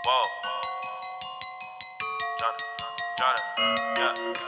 Whoa. Johnny.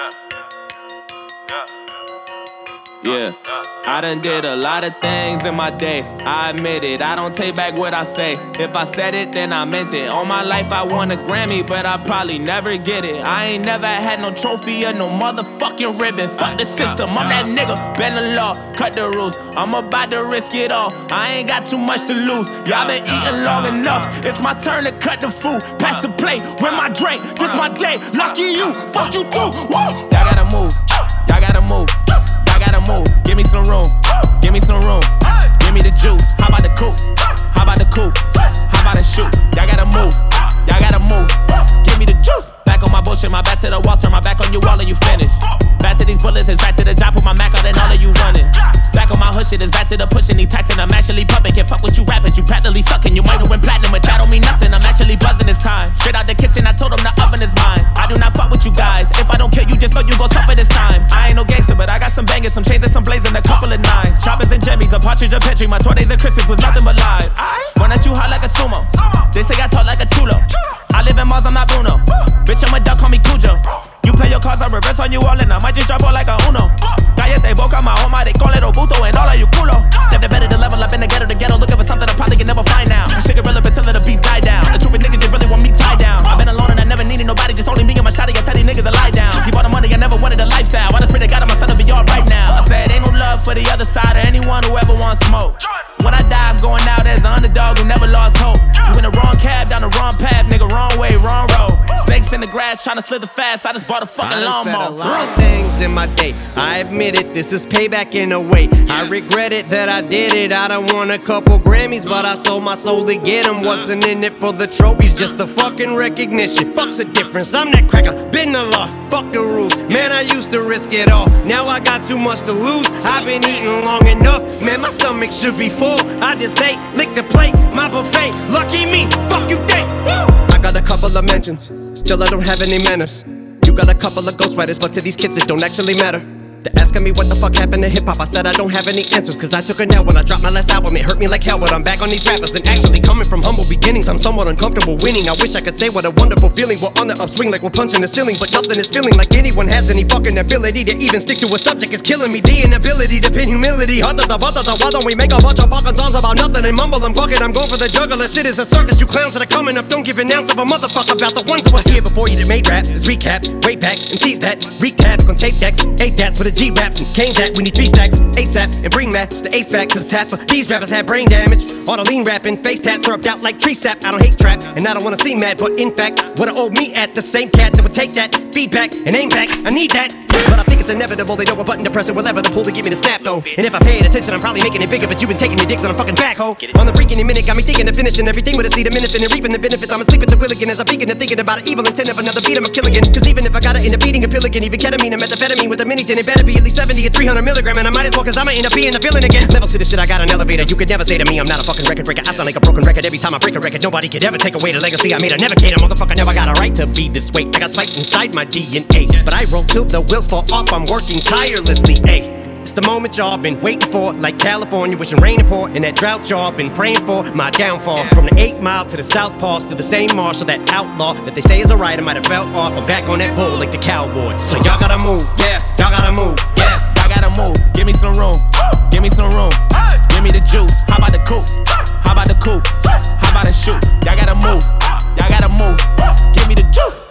Yeah, I done did a lot of things in my day, I admit it, I don't take back what I say. If I said it, then I meant it. All my life I won a Grammy, but I probably never get it. I ain't never had no trophy or no motherfucking ribbon. Fuck the system, I'm that nigga, bend the law, cut the rules. I'm about to risk it all, I ain't got too much to lose. Y'all been eating long enough, it's my turn to cut the food. Pass the plate, with my drink, this my day. Lucky you, fuck you too, woo! Y'all gotta move, y'all gotta move. I gotta move, give me some room, give me some room, give me the juice. How about the coupe? How about the coupe? How about the shoot? Y'all gotta move, y'all gotta move, give me the juice. Back on my bullshit, my back to the wall, turn my back on you all and you finish. Back to these bullets, it's back to the job, put my Mac out and all of you running. Back on my hood shit, it's back to the pushing, these taxing, I'm actually pumping. Can't fuck with you rappers, you practically sucking. You might have went platinum, but that don't mean nothing, I'm actually buzzing this time. Straight out the kitchen, I told them the oven is mine. I do not fuck with you guys, if I don't kill you, just know you gon' suffer this time. I ain't no gangster, but I got some bangers, some chains and some blazing, a couple of nines. Choppers and jimmies, a partridge, a petri, my 20s and Christmas was nothing but lies. Run at you hot like a sumo, they say I talk like a chulo. I live in Mars, I'm not Bruno. Bitch, I'm a duck, call me Cujo. You play your cards, I reverse on you all and I might just drop all like a Uno. Cállate boca, my home, they call it Obuto and all of you culo. Never better to level up in the ghetto, looking for something I probably can never find now. This shit irrelevant till the beat die down. The truth is niggas just really want me tied down. I've been alone and I never needed nobody, just only me and my shotty. I tell these niggas to lie down. Keep all the money, I never wanted a lifestyle. I just pray to God my son to be alright now. I said ain't no love for the other side or anyone who ever wants smoke. When I die, I'm going out as the underdog who never lost hope. You in the wrong cab, down the wrong path, nigga, wrong way, wrong road. Snakes in the grass, tryna slither fast, I just bought a fucking lawnmower. I done said a lot of things in my day, I admit it, this is payback in a way. I regret it that I did it, I done won a couple Grammys, but I sold my soul to get them. Wasn't in it for the trophies, just the fucking recognition. Fuck's the difference, I'm that cracker, been the law, fuck the rules. Man, I used to risk it all, now I got too much to lose. I've been eating long enough, man, my stomach should be full. I just ate, lick the plate, my buffet, lucky me, fuck you think. I got a couple of mentions, still I don't have any manners. You got a couple of ghostwriters, but to these kids it don't actually matter. They're asking me what the fuck happened to hip-hop, I said I don't have any answers, cause I took a L when I dropped my last album. It hurt me like hell, but I'm back on these rappers. And actually coming from humble beginnings, I'm somewhat uncomfortable winning. I wish I could say what a wonderful feeling. We're on the upswing like we're punching the ceiling, but nothing is feeling like anyone has any fucking ability to even stick to a subject. Is killing me, the inability to pin humility. Why don't we make a bunch of fucking songs about nothing and mumble and bucket? I'm going for the juggler, shit is a circus. You clowns that are coming up, don't give an ounce of a motherfucker about the ones who were here before you that made rap. It's recap, way back, and seize that. Recap on tape decks, 8 dats for the G-raps and Kane that. We need 3 stacks, ASAP, and bring Max the ace back, cause tap for these rappers have brain damage. All the lean rapping, face tats syrupped out like tree sap. I don't hate trap, and I don't wanna seem mad, but in fact, what I owe me at the same cat that would take that feedback and aim back. I need that, but I think it's inevitable. They know a button to press it, whatever the pull to get me to snap though. And if I paid attention, I'm probably making it bigger, but you've been taking your dicks on a fucking backhoe. On the freaking minute, got me thinking of finishing everything with a seed, a minute, and reaping the benefits. I'm asleep at the wheel again as I'm peeking and thinking about an evil intent of another beat. I'm a kill again, cause even if I gotta end up eating a pill again, even ketamine and methamphetamine with a mini tin, it better be at least 70 or 300 milligram, and I might as well, cause I'ma end up being a villain again. Levels to the shit, I got an elevator. You could never say to me I'm not a fucking record breaker. I sound like a broken record every time I break a record. Nobody could ever take away the legacy I made. I never cater, motherfucker, never got a right to be this way. I got spiked inside my DNA, but I roll till the wheels fall off. I'm working tirelessly, it's the moment y'all been waiting for, like California wishing rain to pour, and that drought y'all been praying for my downfall. From the 8 Mile to the South Pass to the same marshal, that outlaw that they say is a rider might have fell off. I'm back on that bull like the cowboy. So y'all gotta move, yeah, y'all gotta move, yeah, y'all gotta move, give me some room, give me some room, give me the juice. How about the coupe? How about the coupe? How about the shoot? Y'all gotta